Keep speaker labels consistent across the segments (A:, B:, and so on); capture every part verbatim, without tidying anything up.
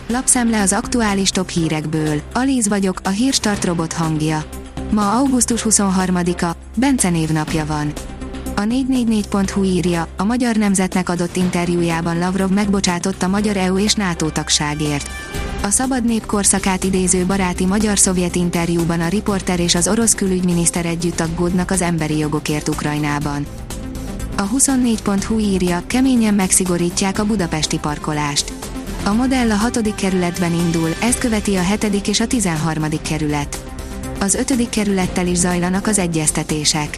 A: Lapszemle az aktuális top hírekből. Alíz vagyok, a Hírstart robot hangja. Ma augusztus huszonharmadika, Bence névnapja van. A négy négy négy pont hu írja, a Magyar Nemzetnek adott interjújában Lavrov megbocsátott a magyar é u és NATO tagságért. A szabad nép korszakát idéző baráti magyar-szovjet interjúban a riporter és az orosz külügyminiszter együtt aggódnak az emberi jogokért Ukrajnában. A huszonnégy pont hu írja, keményen megszigorítják a budapesti parkolást. A modell a hatodik kerületben indul, ezt követi a hetedik és a tizenharmadik kerület. Az ötödik kerülettel is zajlanak az egyeztetések.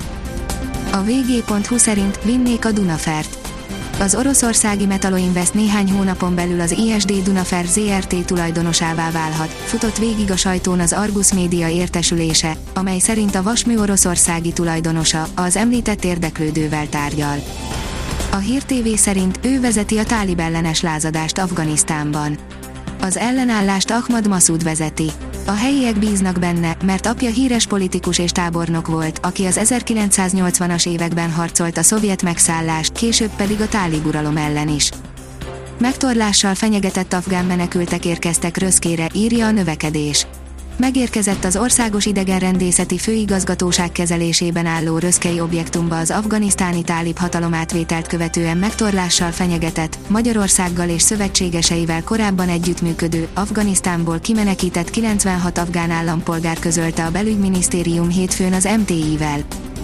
A: A vé gé pont hu szerint vinnék a Dunafert. Az oroszországi Metaloinvest néhány hónapon belül az i es dé Dunafer zé er té tulajdonosává válhat, futott végig a sajtón az Argus Média értesülése, amely szerint a vasmű oroszországi tulajdonosa az említett érdeklődővel tárgyal. A Hír té vé szerint ő vezeti a tálib ellenes lázadást Afganisztánban. Az ellenállást Ahmad Massoud vezeti. A helyiek bíznak benne, mert apja híres politikus és tábornok volt, aki az ezerkilencszáznyolcvanas években harcolt a szovjet megszállás, később pedig a tálib uralom ellen is. Megtorlással fenyegetett afgán menekültek érkeztek Röszkére, írja a Növekedés. Megérkezett az Országos Idegenrendészeti Főigazgatóság kezelésében álló röszkei objektumba az afganisztáni tálib hatalomátvételt követően megtorlással fenyegetett, Magyarországgal és szövetségeseivel korábban együttműködő, Afganisztánból kimenekített kilencvenhat afgán állampolgár, közölte a belügyminisztérium hétfőn az em té i-vel.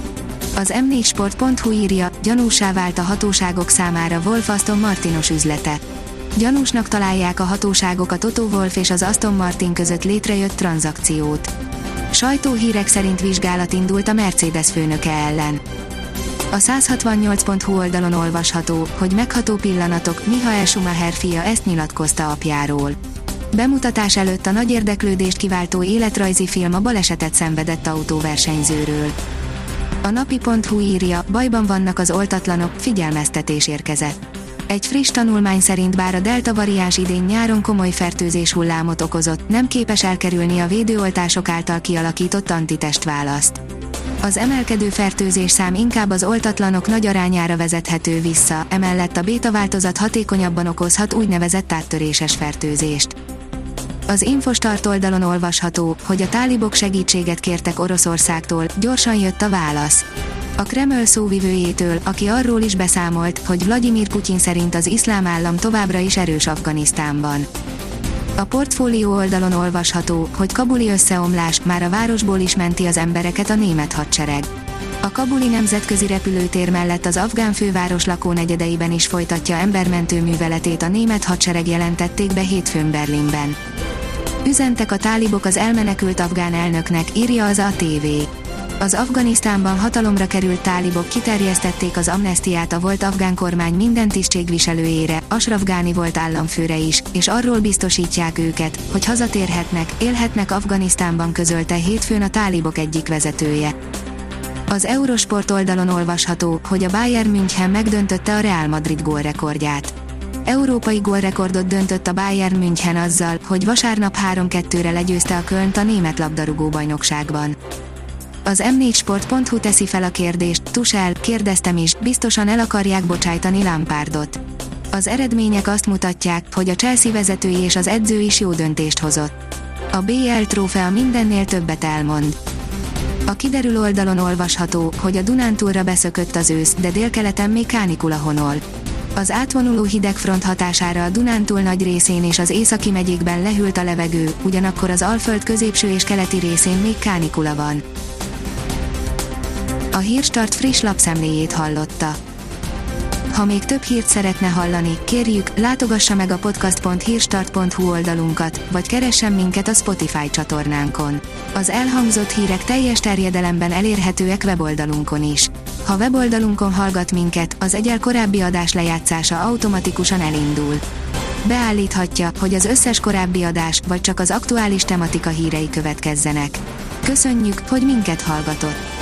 A: Az em négy sport pont hu írja, gyanússá vált a hatóságok számára Wolff Aston Martinos üzlete. Gyanúsnak találják a hatóságok a Toto Wolff és az Aston Martin között létrejött tranzakciót. Sajtóhírek szerint vizsgálat indult a Mercedes főnöke ellen. A száz hatvannyolc pont hu oldalon olvasható, hogy megható pillanatok, Michael Schumacher fia ezt nyilatkozta apjáról. Bemutatás előtt a nagy érdeklődést kiváltó életrajzi film a balesetet szenvedett autóversenyzőről. A napi pont hu írja, bajban vannak az oltatlanok, figyelmeztetés érkezett. Egy friss tanulmány szerint bár a delta variáns idén nyáron komoly fertőzés hullámot okozott, nem képes elkerülni a védőoltások által kialakított antitestválaszt. Az emelkedő fertőzés szám inkább az oltatlanok nagy arányára vezethető vissza, emellett a béta változat hatékonyabban okozhat úgynevezett áttöréses fertőzést. Az Infostart oldalon olvasható, hogy a tálibok segítséget kértek Oroszországtól, gyorsan jött a válasz. A Kreml szóvivőjétől, aki arról is beszámolt, hogy Vladimir Putyin szerint az iszlám állam továbbra is erős Afganisztánban. A portfólió oldalon olvasható, hogy kabuli összeomlás, már a városból is menti az embereket a német hadsereg. A kabuli nemzetközi repülőtér mellett az afgán főváros lakónegyedeiben is folytatja embermentő műveletét a német hadsereg, jelentették be hétfőn Berlinben. Üzentek a tálibok az elmenekült afgán elnöknek, írja az á té vé. Az Afganisztánban hatalomra került tálibok kiterjesztették az amnesztiát a volt afgán kormány minden tisztségviselőjére, Ashraf Ghani volt államfőre is, és arról biztosítják őket, hogy hazatérhetnek, élhetnek Afganisztánban, közölte hétfőn a tálibok egyik vezetője. Az Eurosport oldalon olvasható, hogy a Bayern München megdöntötte a Real Madrid gólrekordját. Európai gólrekordot döntött a Bayern München azzal, hogy vasárnap három kettőre legyőzte a Kölnt a német labdarúgó-bajnokságban. Az em négy sport pont hu teszi fel a kérdést, Tuchel, kérdeztem is, biztosan el akarják bocsájtani Lampardot. Az eredmények azt mutatják, hogy a Chelsea vezetői és az edző is jó döntést hozott. A bé el trófea mindennél többet elmond. A kiderül oldalon olvasható, hogy a Dunántúlra beszökött az ősz, de délkeleten még kánikula honol. Az átvonuló hidegfront hatására a Dunántúl nagy részén és az északi megyékben lehűlt a levegő, ugyanakkor az Alföld középső és keleti részén még kánikula van. A Hírstart friss lapszemléjét hallotta. Ha még több hírt szeretne hallani, kérjük, látogassa meg a podcast pont hírstart pont hu oldalunkat, vagy keressen minket a Spotify csatornánkon. Az elhangzott hírek teljes terjedelemben elérhetőek weboldalunkon is. Ha weboldalunkon hallgat minket, az egyel korábbi adás lejátszása automatikusan elindul. Beállíthatja, hogy az összes korábbi adás, vagy csak az aktuális tematika hírei következzenek. Köszönjük, hogy minket hallgatott!